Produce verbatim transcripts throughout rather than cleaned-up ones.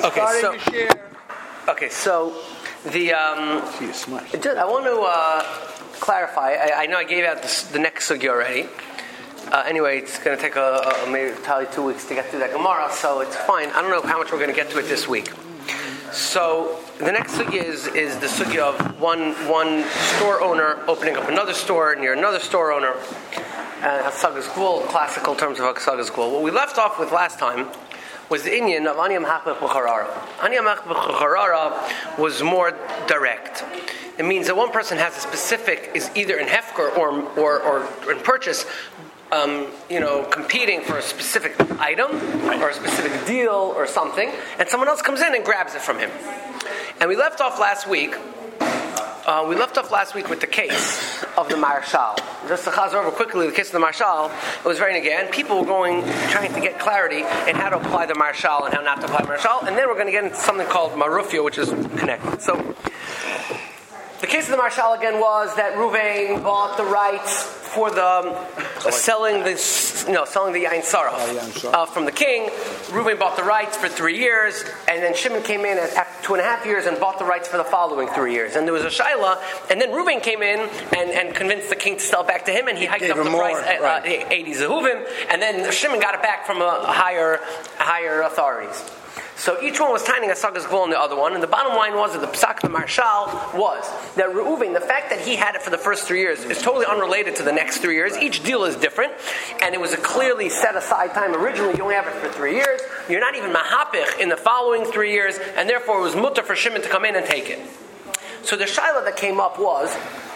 Okay, Starting so, to share. Okay, so the um, Just, I want to uh, clarify. I, I know I gave out this, the next sugi already. Uh, anyway, it's going to take a, a maybe probably two weeks to get through that Gemara, so it's fine. I don't know how much we're going to get to it this week. So the next sugi is is the sugi of one one store owner opening up another store near another store owner. And Hasagas Gvul, classical terms of Hasagas Gvul. What we left off with last time was the Inyan of Aniyam Hachbech B'Charara. Aniyam Hachbech B'Charara was more direct. It means that one person has a specific, is either in Hefker or or, or in purchase, um, you know, competing for a specific item or a specific deal or something, and someone else comes in and grabs it from him. And we left off last week. Uh, we left off last week with the case of the Marshal. Just to chaz over quickly, the case of the Marshal, it was very again. People were going, trying to get clarity in how to apply the Marshal and how not to apply the Marshal, and then we're going to get into something called Marufia, which is connected. So, the case of the Marshal again was that Ruvain bought the rights for the um, selling the you know selling the Yain Saraf uh, from the king. Ruvain bought the rights for three years, and then Shimon came in after two and a half years and bought the rights for the following three years. And there was a shaila, and then Ruvain came in and, and convinced the king to sell it back to him, and he hiked up the more, price at right. uh, eighty zehuvim, and then Shimon got it back from a higher higher authorities. So each one was tying a Sagas Gvul on the other one, and the bottom line was that the Psak of the Marshal was that Reuven, the fact that he had it for the first three years is totally unrelated to the next three years. Each deal is different, and it was a clearly set aside time. Originally, you only have it for three years. You're not even mahapich in the following three years, and therefore it was mutter for Shimon to come in and take it. So the shaila that came up was,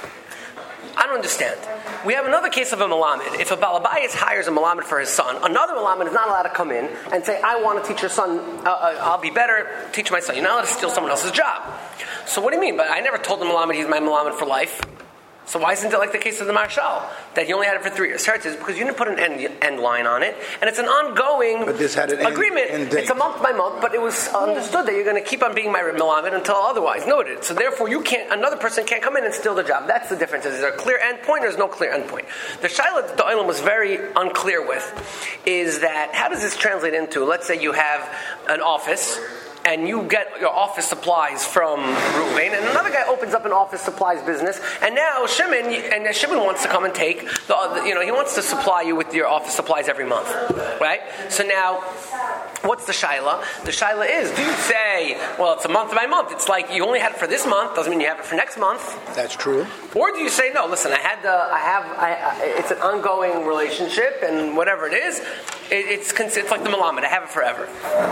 I don't understand. We have another case of a Malamed. If a Balabayas hires a Malamed for his son, another Malamed is not allowed to come in and say, I want to teach your son, uh, uh, I'll be better, teach my son. You're not allowed to steal someone else's job. So what do you mean? But I never told the Malamed he's my Malamed for life. So why isn't it like the case of the Marshal, that you only had it for three years? It's because you didn't put an end, end line on it, and it's an ongoing but this had an agreement. End, end it's a month by month, but it was understood that you're going to keep on being my Malamed until otherwise noted. So therefore, you can't. Another person can't come in and steal the job. That's the difference. Is there a clear end point, or is no clear end point? The shaila that the Olam was very unclear with is that how does this translate into? Let's say you have an office, and you get your office supplies from Reuven, and another guy opens up an office supplies business, and now Shimon, and Shimon wants to come and take the, you know, he wants to supply you with your office supplies every month, right? So now, what's the shaila? The shaila is, do you say, well, it's a month by month, it's like you only had it for this month, doesn't mean you have it for next month. That's true. Or do you say, no, listen, I had the, I have, I, I, it's an ongoing relationship, and whatever it is, it, it's, it's like the Malamed, I have it forever.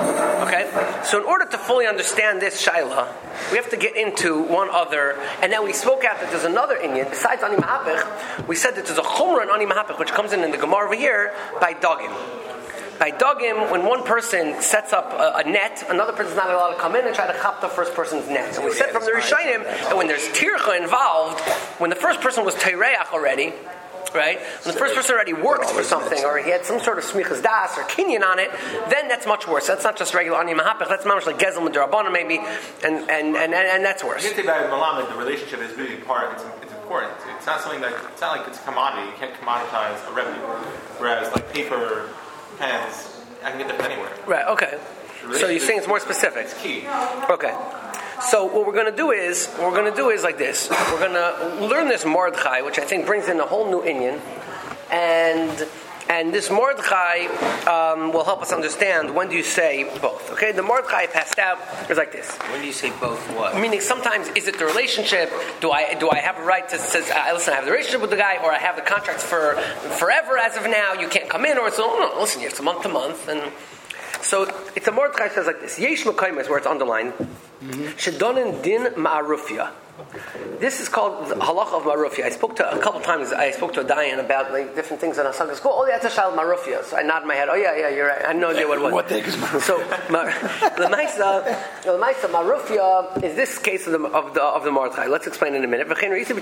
Okay? So in order to fully understand this shaila, we have to get into one other, and then we spoke out that there's another Inyan, besides Ani Mahapich, we said that there's a Chumrah in Ani Mahapich, which comes in in the Gemara over here, by Dogim. By Dogim, when one person sets up a, a net, another person's not allowed to come in and try to chop the first person's net. And we said from the Rishonim that when there's tircha involved, when the first person was teireach already, right? When the first person already worked for something, or he had some sort of smichas das or kinyan on it, then that's much worse. That's not just regular ani mahapech. That's much like gezel midrabana maybe, and and, and and that's worse. You can say about Malamed, the relationship is really part. It's, it's important. It's not something that it's not like it's a commodity. You can't commoditize a revenue. Whereas like paper, pens, I can get them anywhere. Right. Okay. So you're saying it's more specific. It's key. Okay. So what we're going to do is, what we're going to do is like this. We're going to learn this Mordechai, which I think brings in a whole new Inyan, and and this Mordechai um, will help us understand when do you say both. Okay, the Mordechai passed out is like this. When do you say both? What? Meaning, sometimes is it the relationship? Do I do I have a right to say, uh, listen, I have the relationship with the guy, or I have the contracts for forever as of now? You can't come in, or it's oh, no, listen, it's a month to month, and so it's a Mordechai says like this. Yesh Mekayim is where it's underlined. Shedonin din ma'arufia. This is called the halacha of marufia. I spoke to a couple times. I spoke to a dayan about like different things in Hasagas Gvul. Oh, yeah, that's a child marufia. So I nod my head. Oh, yeah, yeah, you're right. I had no idea what it was. What the heck is marufia? So the ma'isa, the ma'isa marufia is this case of the of the of the Mordechai. Let's explain in a minute. Marufia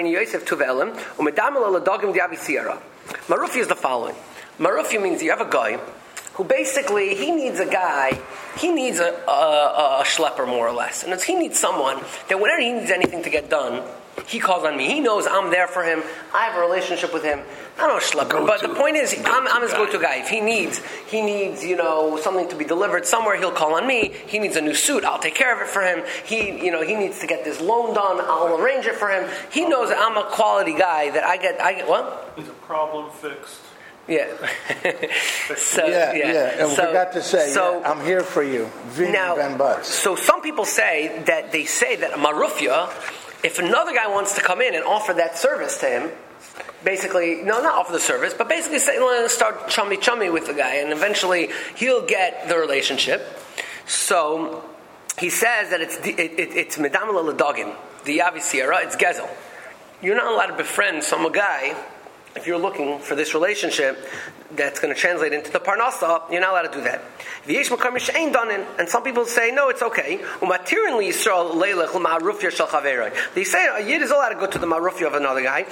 is the following. Marufia means you have a guy who basically, he needs a guy, he needs a, a, a schlepper more or less. And it's, he needs someone that whenever he needs anything to get done, He calls on me. He knows I'm there for him. I have a relationship with him. I don't know schlepper, but the point is, I'm, I'm his go-to guy. If he needs, he needs, you know, something to be delivered somewhere, he'll call on me. He needs a new suit, I'll take care of it for him. He, you know, he needs to get this loan done, I'll arrange it for him. He knows that I'm a quality guy. That I get, I get what? Is a problem fixed? Yeah. so, yeah, yeah, yeah. And so, we forgot to say, so, yeah, I'm here for you. Vini now, Ben Butts. So some people say that they say that marufia, if another guy wants to come in and offer that service to him, basically, no, not offer the service, but basically say, let's start chummy chummy with the guy, and eventually he'll get the relationship. So he says that it's it, it, it's medamel l'dagim, the yavi sierra, it's gezel. You're not allowed to befriend some guy. If you're looking for this relationship that's going to translate into the parnasa, you're not allowed to do that. And some people say, no, it's okay. They say a yid is allowed to go to the marufia of another guy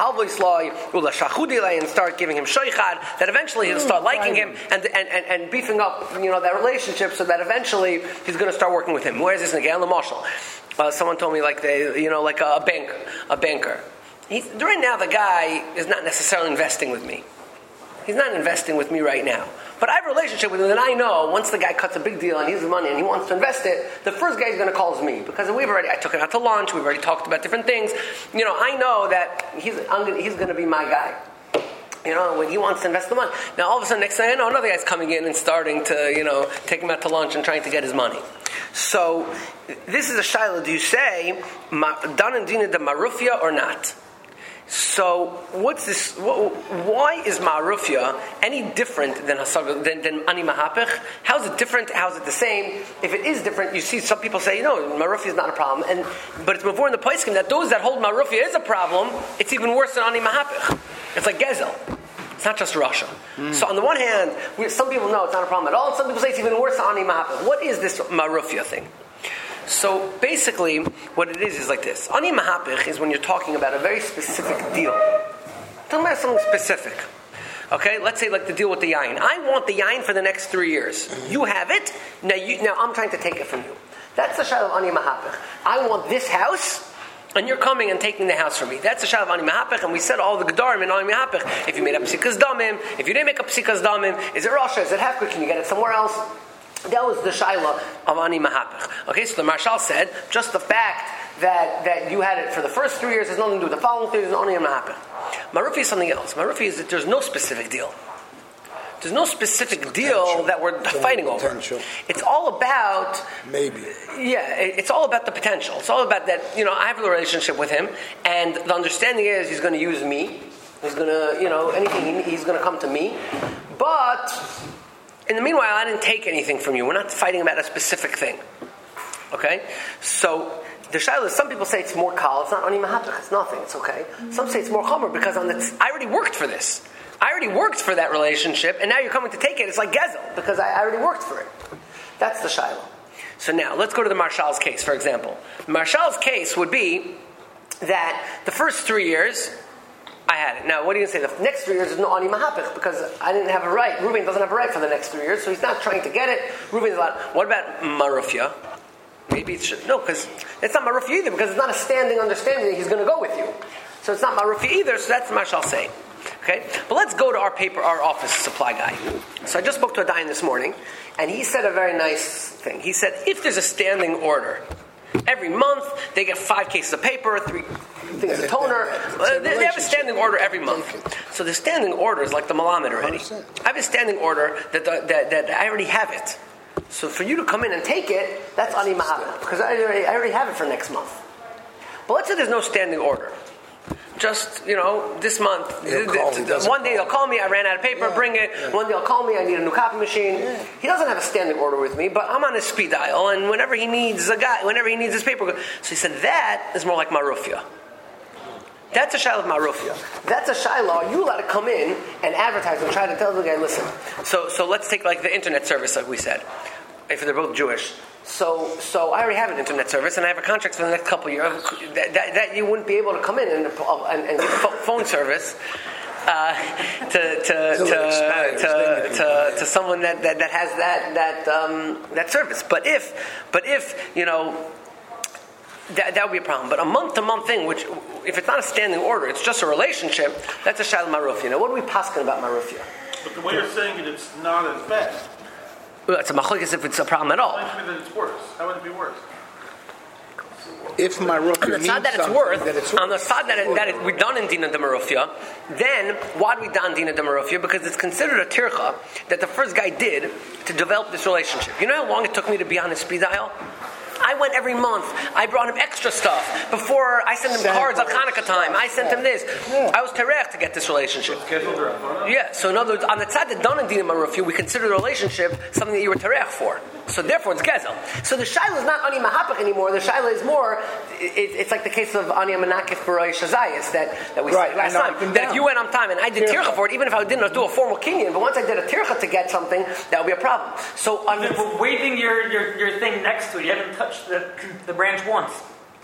and start giving him shoichad, that eventually he'll start liking him and, and, and, and beefing up, you know, that relationship, so that eventually he's going to start working with him. Where is this again? Uh, someone told me like they, you know, like a banker, a banker. He's, right now, the guy is not necessarily investing with me. He's not investing with me right now. But I have a relationship with him, and I know once the guy cuts a big deal and he has the money and he wants to invest it, the first guy he's going to call is me, because we've already. I took him out to lunch. We've already talked about different things. You know, I know that he's I'm gonna, he's going to be my guy. You know, when he wants to invest the money. Now, all of a sudden, next thing I know, another guy's coming in and starting to, you know, take him out to lunch and trying to get his money. So, this is a shaila. Do you say dan and dina de marufia or not? So, what's this? What, why is ma'arufia any different than hasaga, than, than ani mahapich? How's it different? How's it the same? If it is different, you see some people say, you know, ma'arufia is not a problem, and but it's before in the poskim that those that hold ma'arufia is a problem. It's even worse than ani mahapich. It's like gezel. It's not just Russia. Mm. So on the one hand, we, some people know it's not a problem at all, and some people say it's even worse than ani mahapich. What is this ma'arufia thing? So basically, what it is is like this. Ani mahapich is when you're talking about a very specific deal. Talking about something specific. Okay, let's say like the deal with the yain. I want the yain for the next three years. You have it. Now, you, now I'm trying to take it from you. That's the shayla of ani mahapich. I want this house, and you're coming and taking the house from me. That's the shayla of ani mahapich, and we said all the gedarim in ani mahapich. If you made up psikas damim, if you didn't make up psikas damim, is it rasha? Is it hefker? Can you get it somewhere else? That was the shaila of ani mahapich. Okay, so the Marshal said, just the fact that, that you had it for the first three years has nothing to do with the following three years, ani mahapich. Marufi is something else. Marufi is that there's no specific deal. There's no specific deal potential. That we're fighting over. Potential. It's all about... Maybe. Yeah, it's all about the potential. It's all about that, you know, I have a relationship with him, and the understanding is he's going to use me. He's going to, you know, anything, he, he's going to come to me. But... in the meanwhile, I didn't take anything from you. We're not fighting about a specific thing. Okay? So, the shayla is, some people say it's more kal, it's not ani mahapich, it's nothing, it's okay. Some say it's more chomer, because on the t- I already worked for this. I already worked for that relationship, and now you're coming to take it. It's like gezel, because I, I already worked for it. That's the shayla. So now, let's go to the Marshal's case, for example. The Marshal's case would be that the first three years... I had it. Now, what are you going to say? The next three years is no ani mahapich, because I didn't have a right. Reuben doesn't have a right for the next three years, so he's not trying to get it. Reuben's allowed. What about marufia? Maybe it should. No, because it's not marufia either, because it's not a standing understanding that he's going to go with you. So it's not marufia either, so that's the Mashal saying. Okay? But let's go to our paper, our office supply guy. So I just spoke to a Dayan this morning, and he said a very nice thing. He said, if there's a standing order, every month they get five cases of paper, three things of toner. Uh, they, they have a standing order every month. So the standing order is like the malamed already. I have a standing order that, the, that that I already have it. So for you to come in and take it, that's ani mahapich, because I already, I already have it for next month. But let's say there's no standing order. Just, you know, this month, th- th- th- one day they'll call me, I ran out of paper, yeah, bring it. Yeah. One day they'll call me, I need a new copy machine. Yeah. He doesn't have a standing order with me, but I'm on his speed dial, and whenever he needs a guy, whenever he needs his paper, so he said that is more like marufia. That's a shayla of marufia. That's a shayla. Are you allowed to come in and advertise and try to tell the guy, listen. So, so let's take like the internet service, like we said, if they're both Jewish. So, so I already have an internet service, and I have a contract for the next couple of years. That, that, that you wouldn't be able to come in and, and, and phone service uh, to to to, to, to to someone that, that, that has that that um, that service. But if but if you know that, that would be a problem. But a month-to-month thing, which, if it's not a standing order, it's just a relationship, that's a shayla marufia. Now, what are we paskin about marufia? But the way you're saying it, it's not as bad. Well, it's a machlokes if it's a problem at all. Explain to me that it's worse. How would it be worse? If my rufia On the means side that it's something, worth, that it's on the side that, it, that it, we done in Dina de Marufia, then why do we done Dina de Marufia? Because it's considered a tircha that the first guy did to develop this relationship. You know how long it took me to be on his speed dial? I went every month. I brought him extra stuff. Before I sent him Sent cards at him. Hanukkah time, I sent him this. Yeah. I was terech to get this relationship. Scheduled or phone? Yeah, so in other words, on the side that done in Dina Marufia, we consider the relationship something that you were terech for. So therefore, it's gezel. So the shaila is not ani mahapach anymore. The shaila is more. It, it's like the case of ani manakif baroy shazayis that that we Right, said last I know, time. up and That if down. you went on time and I did Tircha. tircha for it, even if I didn't do a formal kinyan, but once I did a tircha to get something, that would be a problem. So on You're the, waving your, your, your thing next to it. You haven't touched the, the branch once.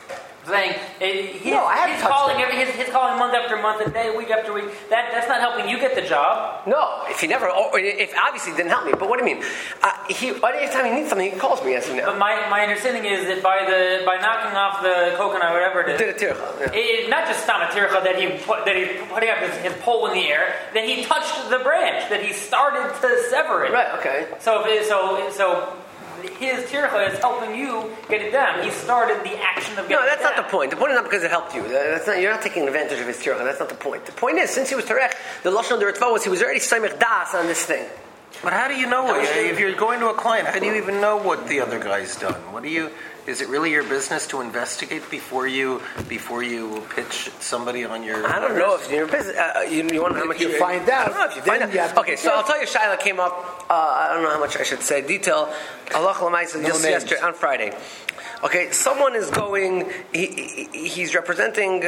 Saying eh, he's, No, I haven't he's touched calling it. every, he's, he's calling month after month, a day, week after week. That that's not helping you get the job. no, if he never, or if obviously it didn't help me. But what do you mean? Uh, he every time he needs something, he calls me. As you know, But my, my understanding is that by the by knocking off the coconut, whatever it is, did a tircha. Yeah. it, not just stamatircha that he put, that he's putting up his, his pole in the air, that he touched the branch, that he started to sever it. Right. Okay. So if it, so so his tircha is helping you get it done. He started the action of getting No, that's it not done. the point. The point is not because it helped you. That's not, you're not taking advantage of his tircha. That's not the point. The point is, since he was terech, the lashon of the Ritva was he was already samech das on this thing. But how do you know it? If you're going to a client, how do you even know what the other guy's done? What do you? Is it really your business to investigate before you before you pitch somebody on your? I don't know if you're business. Uh, you, you want to know how much you find out, I don't know if you find then out. you have to Okay, be so I'll careful. tell you, Shaila came up. Uh, I don't know how much I should say. Detail. Allah Lamaisa No just names. yesterday on Friday. Okay, someone is going. He, he, he's representing.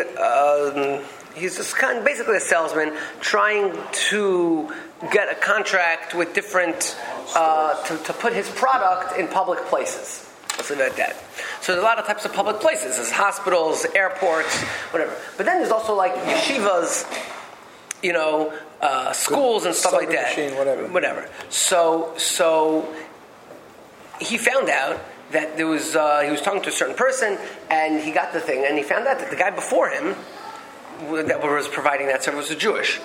Um, he's just kind of basically a salesman trying to get a contract with different uh, to, to put his product in public places. Let's leave it at that. So there's a lot of types of public places. There's hospitals, airports, whatever. But then there's also like yeshivas, you know, uh, schools and stuff like Soda that. machine, whatever. Whatever. So so he found out that there was uh, he was talking to a certain person and he got the thing and he found out that the guy before him that was providing that service was Jewish.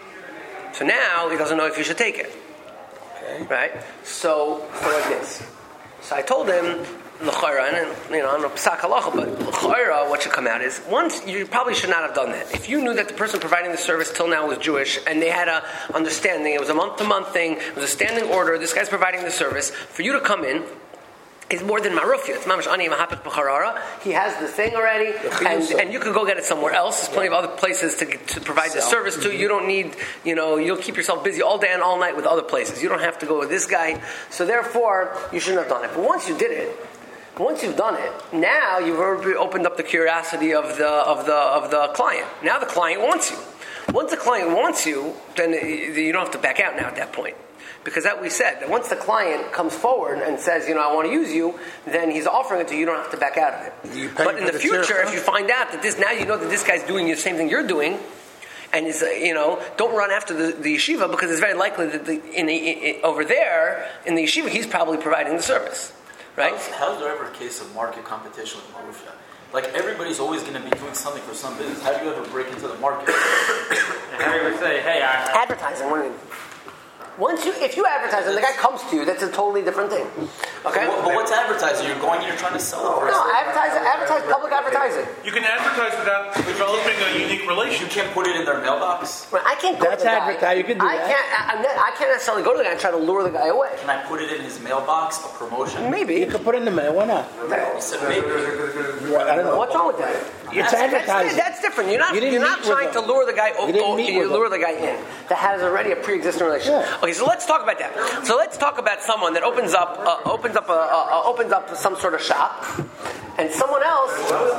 So now he doesn't know if he should take it. Okay. Right? So, so like this. So I told him, l'chayra, and you know, I'm a psak halacha, but l'chayra, what should come out is, once, you probably should not have done that. If you knew that the person providing the service till now was Jewish, and they had a understanding, it was a month-to-month thing, it was a standing order, this guy's providing the service, for you to come in, is more than marufia. It's mamash ani mahapik b'charara. He has the thing already, and, and you can go get it somewhere else. There's plenty of other places to, to provide the service to. You don't need, you know, you'll keep yourself busy all day and all night with other places. You don't have to go with this guy. So therefore, you shouldn't have done it. But once you did it, once you've done it, now you've already opened up the curiosity of the of the of the client. Now the client wants you. Once the client wants you, then you don't have to back out now at that point. Because that we said, that once the client comes forward and says, you know, I want to use you, then he's offering it to you, you don't have to back out of it. You pay But in for the the future, tircha. if you find out that this, now you know that this guy's doing the same thing you're doing, and is, uh, you know, don't run after the, the yeshiva, because it's very likely that the, in the, in, over there, in the yeshiva, he's probably providing the service. Right? How's, how's there ever a case of market competition with marufia? Like, everybody's always going to be doing something for some business. How do you ever break into the market? And how do you say, hey, I, Advertising, what do you mean? Once you, if you advertise and the guy comes to you, that's a totally different thing. Okay? But, but what's advertising? You're going and you're trying to sell it. No, advertise, advertise, public advertising. You can advertise without developing a unique You relationship. can't put it in their mailbox. Right, I can't go That's to the guy. advertise, you can do I that. Can't, I, I'm not- I can't necessarily go to the guy and try to lure the guy away. Can I put it in his mailbox? A promotion? Maybe. You can put it in the mail. Why not? He said maybe. What, I don't know. What's wrong with that? It's that's, advertising. That's, that's different. You're not, You didn't you're not meet with trying to him. lure the guy over. You didn't Oh, meet you with lure him. the guy in that has already a pre-existing relationship. Yeah. Okay, so let's talk about that. So let's talk about someone that opens up, uh, opens up, a, uh, uh, opens up some sort of shop, and someone else.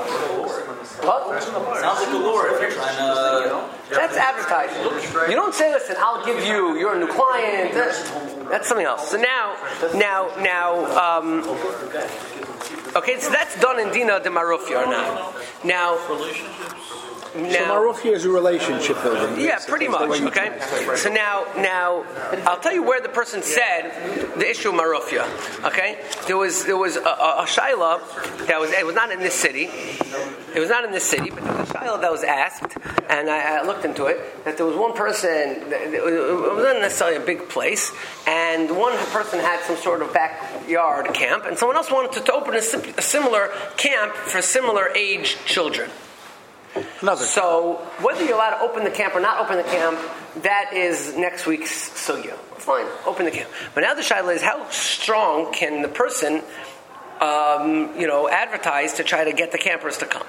What? Sounds like a lure if you're trying to... That's advertising. You don't say, "Listen, I'll give you. You're a new client." That's, that's something else. So now, now, now. Um, okay, so that's done in Dina de Marufia or not. Now, So now, Marufia is a relationship building. yeah, pretty much. Okay. So now, now I'll tell you where the person said the issue of marufia. Okay. There was there was a, a, a shaila that was it was not in this city. It was not in this city, but there was a shaila that was asked, and I, I looked into it. That there was one person. It wasn't necessarily a big place, and one person had some sort of backyard camp, and someone else wanted to, to open a, sim- a similar camp for similar age children. Another So whether you're allowed to open the camp or not open the camp, that is next week's sugya. Fine, open the camp. But now the shaila is how strong can the person, um, you know, advertise to try to get the campers to come?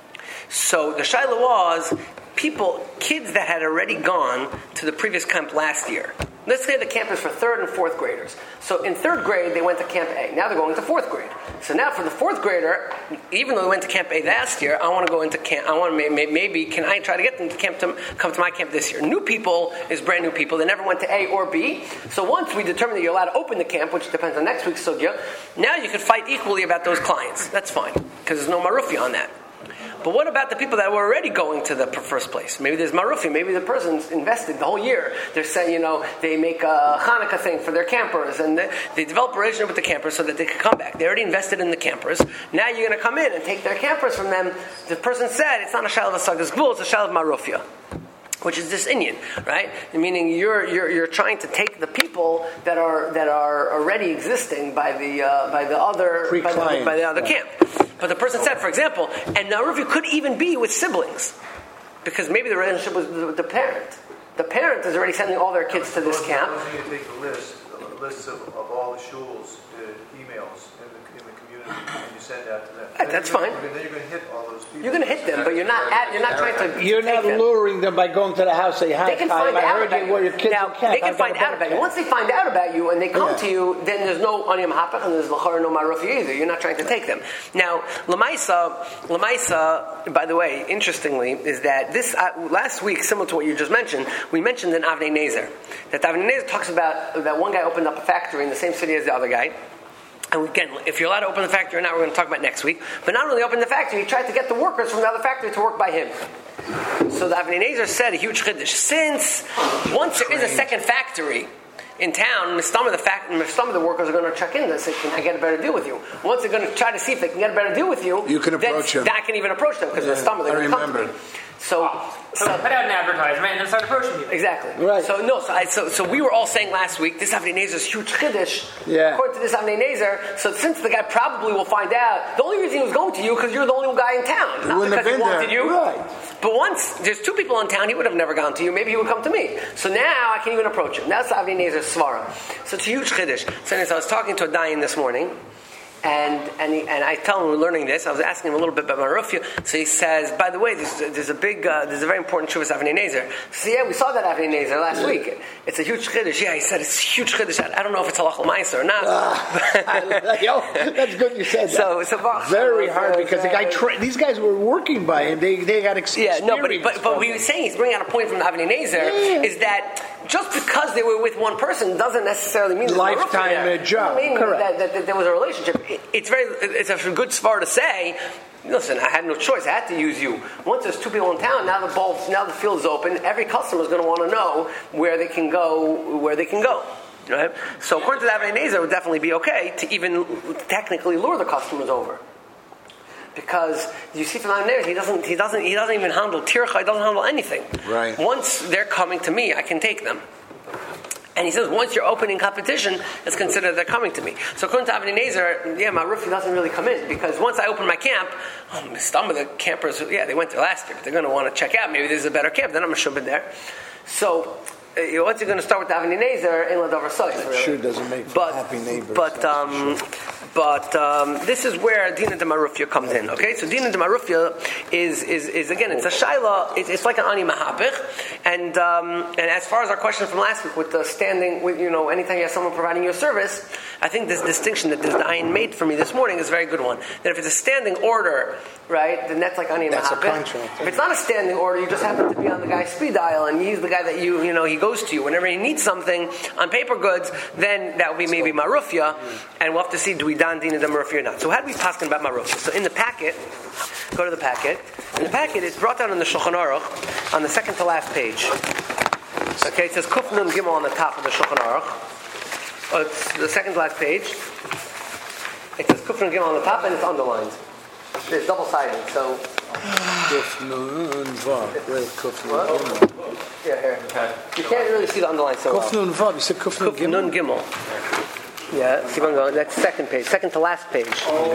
So the shaila was people, kids that had already gone to the previous camp last year. Let's say the camp is for third and fourth graders. So in third grade, they went to Camp A. Now they're going to fourth grade. So now for the fourth grader, even though they went to Camp A last year, I want to go into camp. I want to maybe, maybe can I try to get them to camp to come to my camp this year? New people is brand new people. They never went to A or B. So once we determine that you're allowed to open the camp, which depends on next week's sugya, now you can fight equally about those clients. That's fine because there's no marufi on that. But what about the people that were already going to the first place? Maybe there's marufi. Maybe the person's invested the whole year. They're saying, you know, they make a Hanukkah thing for their campers, and they, they develop a relationship with the campers so that they can come back. They already invested in the campers. Now you're going to come in and take their campers from them. The person said it's not a shal of asagas gvul, it's a shal of marufia, which is this Indian, right? Meaning you're you're you're trying to take the people that are that are already existing by the uh, by the other by the, by the other camp. But the person said, for example, and Narufi could even be with siblings, because maybe the relationship was with the parent. The parent is already sending all their kids to this camp. You take a list, a list of, of all the shuls, the emails in the, in the community, and you send that to them. Right, that's you're, fine. Then you're going to hit all those people. You're going to hit them, but you're not at, you're not trying to. You're not them. luring them by going to the house. Say hi. They can hi, find I out heard about you you. where your kids Now, in camp. they can I've got find a out about you. camp. Once they find out about you and they come Yeah. to you, then there's no onium hapach and there's lachar no marufi either. You're not trying to take them. Now, lamaisa, lamaisa. By the way, interestingly, is that this uh, last week, similar to what you just mentioned, we mentioned in Avnei Nezer that Avnei Nezer talks about that one guy opened up a factory in the same city as the other guy. And again, if you're allowed to open the factory or not, we're going to talk about next week. But not only open the factory, he tried to get the workers from the other factory to work by him. So the Avnei Nezer said a huge chiddush. Since once there is a second factory in town, some of the fact, some of the workers are going to check in and say, "Can I get a better deal with you?" Once they're going to try to see if they can get a better deal with you, You can approach then, them. then I can even approach them because Yeah, the stomach they're I going to come to remember. me. So, So so put out an advertisement and then start approaching you. exactly. Right. So no. So, I, so so we were all saying last week this Avnei Nezer is huge chiddush. Yeah. According to this Avnei Nezer, so since the guy probably will find out, the only reason he was going to you because you're the only guy in town, not wouldn't have because he been wanted there. you. Right. But once there's two people in town, he would have never gone to you. Maybe he would come to me. So now I can even approach him. That's Avnei Nezer's svara. So it's a huge chiddush. So anyways, I was talking to a dayan this morning. And and, he, and I tell him we're learning this. I was asking him a little bit about Marufia. So he says, by the way, there's, there's a big, uh, there's a very important shuvas Avnei Nezer. So yeah, we saw that Avnei Nezer last yeah. week. It's a huge chiddush. Yeah, he said it's a huge chiddush. I don't know if it's halach l'maisa or not. Uh, yo, that's good you said that. So, so very hard because the guy, tra- these guys were working by him. They they got ex- yeah, experience. no, but but, but what he was saying, he's bringing out a point from the Avnei Nezer, yeah. is that just because they were with one person doesn't necessarily mean lifetime a job. It doesn't mean Correct. That, that, that there was a relationship. It, it's very, it's a good svar to say. Listen, I had no choice. I had to use you. Once there's two people in town, now the ball, now the field is open. Every customer is going to want to know where they can go, where they can go. Right? So according to the Avnei Nezer, it would definitely be okay to even technically lure the customers over. Because you see from Avnei Nezer, he doesn't, he doesn't, he doesn't even handle tircha. He doesn't handle anything. Right. Once they're coming to me, I can take them. And he says, once you're opening competition, it's considered they're coming to me. So according to Avnei Nezer, yeah, my roofie doesn't really come in because once I open my camp, oh, some of the campers, yeah, they went there last year, but they're going to want to check out. Maybe there's a better camp. Then I'm going to shove it there. So uh, once you're going to start with the Avnei Nezer, in Ladover Sois, really. Sure doesn't make for but, happy neighbors. But um, but um, this is where Dina de Marufia comes in. Okay, so Dina de Marufia is, is is again, it's a shaila. It's, it's like an ani mahapich, and um, and as far as our question from last week with the standing, with you know, anytime you have someone providing you a service, I think this distinction that this dayan made for me this morning is a very good one. That if it's a standing order, right, then that's like ani That's a mahapich. contract. If it's not a standing order, you just happen to be on the guy's speed dial, and he's the guy that you you know he goes to you whenever he needs something on paper goods. Then that would be maybe marufia, and we'll have to see do we dan dina de marufia or not. So how do we talk about marufia? So in the packet, Go to the packet. And the packet is brought down in the Shulchan Aruch on the second to last page. Okay, it says Kuf Nun Gimel on the top of the Shulchan Aruch. Oh, it's the second to last page. It says Kuf Nun Gimel on the top and it's underlined. It's double-sided, so... Kuf Nun Vav. Where's Kuf Nun What? Gimel? Yeah, here. You can't really see the underline so Kuf well. Nun Vav. You said Kuf Nun Kuf Nun Gimel? Gimel. Yeah, keep on going. That's second page, second to last page.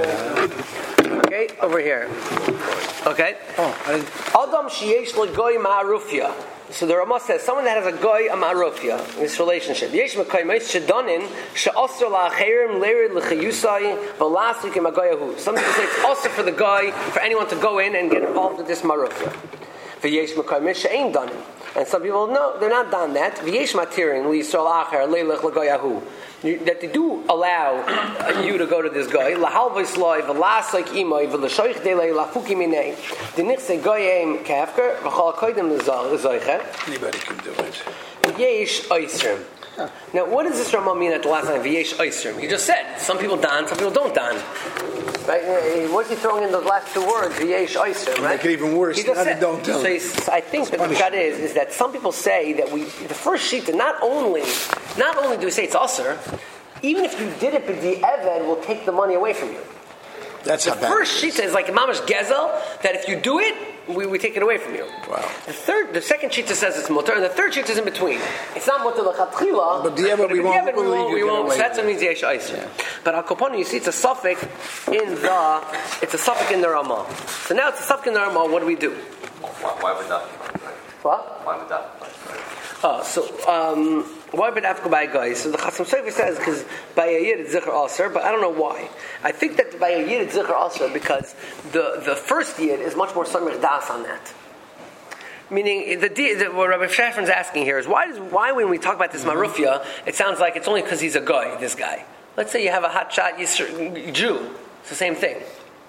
Okay, over here. Okay. Oh, I didn't... Adam sheyesh legoy ma'arufya. So the Rama says someone that has a goy a ma'arufya in this relationship. Yesh mekaymes shedanin she'asr la'acherim leirid l'chayusai v'lasik im agoyahu. Some people say it's also for the guy, for anyone to go in and get involved with this ma'arufya. V'yesh mekaymes she'ain danin. And some people, no, they're not done that. V'yesh matirin li'yisrael acher leilech l'goyahu. That they do allow you to go to this guy. Lahalvais loy v'lasaik imoy v'lashoich delei lafuki minei. The nichse goyim kafker v'chol koydem l'zoiche. Anybody can do it. V'yesh oisrim. Now, what does this Rama mean at the last line? V'yesh oisrim. He just said some people don, some people don't don. Right? What's he throwing in those last two words? V'yesh oisrim. Right? Make it even worse. He just Not said, a don't tell. so, so I think that the shot is is that some people say that we the first sheet not only not only do we say it's usher, even if you did it, but the eved will take the money away from you. That's The how bad first it sheet is. says like mamash gezel that if you do it, we, we take it away from you. Wow. The third, the second sheet says it's mutter, and the third sheet is in between. It's not mutter lechatchila, But the eved we won't- we we'll leave won't. you We get won't. away So that's with what it. means yesh iser. Yeah. But al koponu, you see, it's a suffix in the. It's a suffix in the Ramah. So now it's a suffix in the Ramah. What do we do? Why, why would that be right? What? Why would that be right? Oh, so um, why would I have to go by a guy? So the Chasam Sofer says because by a yid it's zichar aser, but I don't know why. I think that by a yid it's zichar aser because the the first yid is much more samich das on that. Meaning the, the what Rabbi Shafran's asking here is why does why when we talk about this marufia it sounds like it's only because he's a guy. This guy. Let's say you have a hotshot Yisr, Jew. It's the same thing.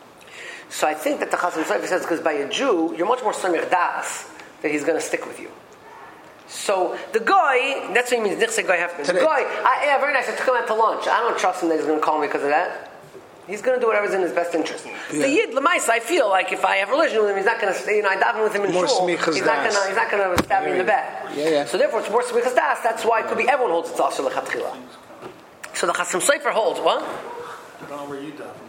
So I think that the Chasam Sofer says because by a Jew you're much more samich das that he's going to stick with you. So the guy, that's what he means. Nichse guy have to. The guy, I, yeah, very nice. I took him out to lunch. I don't trust him that he's going to call me because of that. He's going to do whatever's in his best interest. Yeah. The yid lemaisa, I feel like if I have religion with him, he's not going to stay. You know, I daven with him in More shul. smichas He's not going to. He's not going to stab me in the back. Yeah, yeah. So therefore, it's more smichas das. That's why it could be everyone holds it's also lechatchila. So the Chasam Sofer holds what? I don't know where you dive.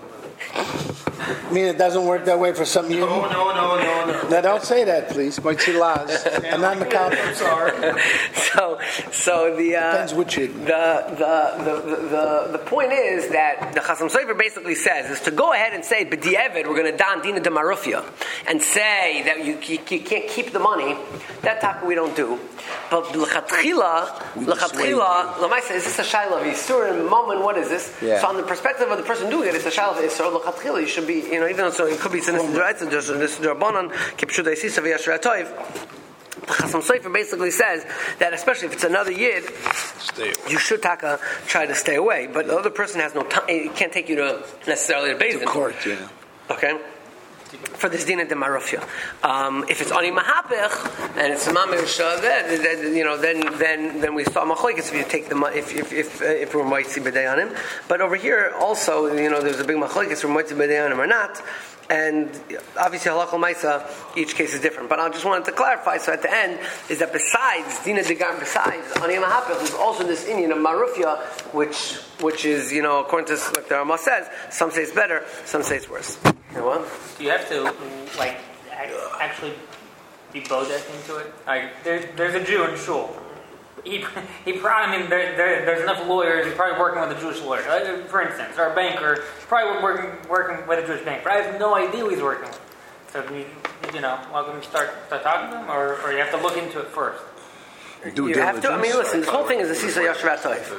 I mean, it doesn't work that way for some you. No, no, no, no, no. Now, don't say that, please. Moitzi Laz. I'm not in the I'm comments. sorry. So, so the uh, Depends which yid. the, the the the the point is that the Chasam Sofer basically says is to go ahead and say b'di'evid we're going to don dina de marufia and say that you, you, you can't keep the money. That taka we don't do. But l'chatchila, l'chatchila, l'maisa is this a shaila of yisur and moment? What is this? Yeah. So on the perspective of the person doing it, it's a shaila of yisur. L'chatchila, you should be, you know, even though so it could be sinis d'oraisa, this drabanan kipshu deisisa v'yashra toiv. The Chasam Sofer basically says that especially if it's another yid, you should taka try to stay away. But the other person has no time; it can't take you to necessarily to Beis Din. To court, yeah. Okay. For this dina de marufia, um, if it's ani mahapech and it's mamish, uh, then, then you know, then then then we saw machlokes if you take the money, if if if, uh, if we're moitzi b'dayanim. But over here also, you know, there's a big machlokes if we're moitzi b'dayanim or not. And obviously, halachal ma'isa, each case is different. But I just wanted to clarify. So at the end, is that besides dina degar, besides ani mahapech, there's also this Indian of marufia, which which is, you know, according to like the Rama says, some say it's better, some say it's worse. You know what? Do you have to like ac- actually be bodek into it? Like there, there's a Jew in shul. He, he probably, I mean, there, there, there's enough lawyers. He's probably working with a Jewish lawyer, like, for instance, or a banker. He's probably working working with a Jewish banker. I have no idea who he's working with. So, you, you know, welcome to start start talking to him, or, or you have to look into it first. Do You have to. I mean, listen. This whole thing is a sisa yashrat toiv.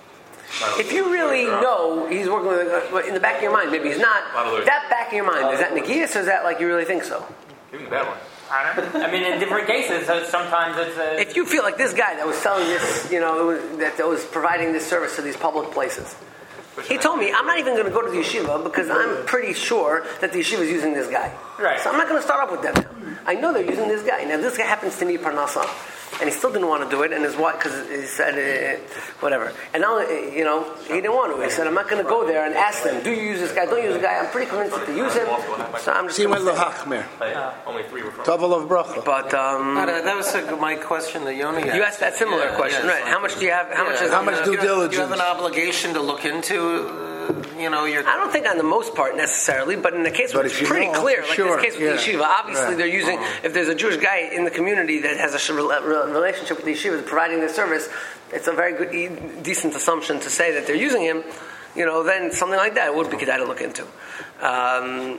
If you really know he's working with, uh, in the back of your mind, maybe he's not. That back of your mind, is that negias or is that like you really think so? Give me the bad one. I don't know. I mean, in different cases, so sometimes it's a... If you feel like this guy that was selling this, you know, that, that was providing this service to these public places, he told me, I'm not even going to go to the yeshiva because I'm pretty sure that the yeshiva is using this guy. Right. So I'm not going to start up with them now. I know they're using this guy. Now, this guy happens to need parnasa. and he still didn't want to do it, and his wife, because he said, uh, whatever. And now, uh, you know, he didn't want to. He said, I'm not going to go there and ask them, do you use this guy, don't you use this guy? I'm pretty convinced that they use him, so I'm just See going my to say. Lahachmer. Only three were from. Tavel of bracha. But, um, No, no, that was a, my question that Yoni asked. you asked that similar Yeah, question, yeah, right? How much do you have, how much Yeah. is How much uh, due you have, diligence? You have an obligation to look into, uh, you know, your. I don't think on the most part necessarily, but in the case where But it's if you pretty know, clear, for like sure, this case with yeah. the yeshiva, obviously Right. they're using, if there's a Jewish guy in the community that has a sh- rela- rela- relationship with the yeshiva providing their service, it's a very good, e- decent assumption to say that they're using him, you know, then something like that would be kedai to look into. Um,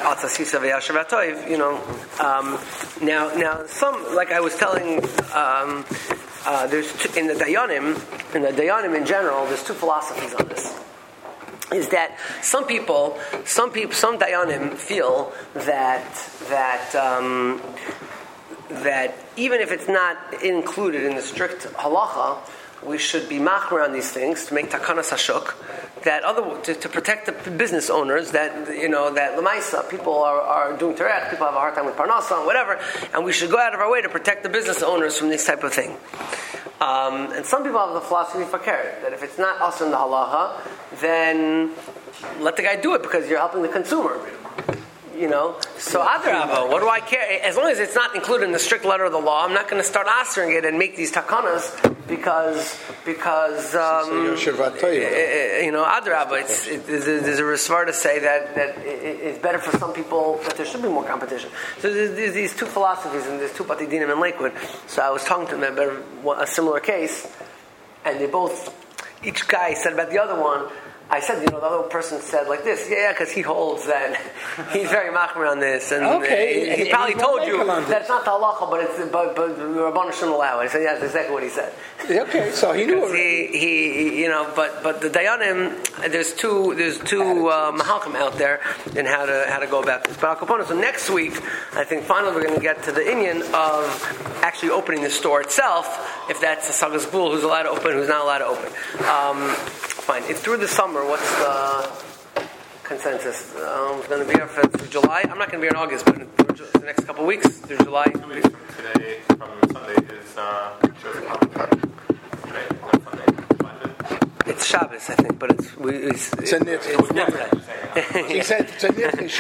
you know, um, now, now some, like I was telling, um, uh, there's two, in the Dayanim, in the Dayanim in general, there's two philosophies on this. Is that some people, some people, some Dayanim feel that that um, that even if it's not included in the strict halacha, we should be machmer on these things to make takanas hashuk, that other to, to protect the business owners, that you know that lemaisa people are, are doing terech, people have a hard time with parnasa and whatever, and we should go out of our way to protect the business owners from this type of thing. Um, and some people have the philosophy for care that if it's not us in the halacha, then let the guy do it because you're helping the consumer. You know, so adrabah, what do I care? As long as it's not included in the strict letter of the law, I'm not going to start answering it and make these takanas because because um, you know adrabah. It's it, there's, a, there's a resvar to say that that it, it's better for some people that there should be more competition. So there's, there's these two philosophies and there's two patidinim in Lakewood. So I was talking to them about a similar case, and they both, each guy said about the other one. I said, you know, the other person said like this, yeah, yeah, because he holds that he's very machmer on this, and Okay, he, he he- probably he's told not you makel on that it's not the halacha, but it's but but Rabbanu shouldn't allow it. I said, yeah, that's exactly what he said. Okay, so he knew 'Cause it. He, he, you know, but but the Dayanim, there's two there's two uh, mahalchim out there in how to how to go about this. But Al Capone, so next week, I think finally we're going to get to the inyan of actually opening the store itself. If that's a Sagas Gvul, who's allowed to open, who's not allowed to open. Um, fine. It's through the summer. What's the consensus? Um, it's going to be here for through July. I'm not going to be here in August, but through the next couple of weeks through July. Two weeks from today, from Sunday, is uh, Joseph Commentary. Right? Is that Sunday? It's Shabbos, I think, but it's we, it's, It's a nit. it's, it's, He said it's a nit.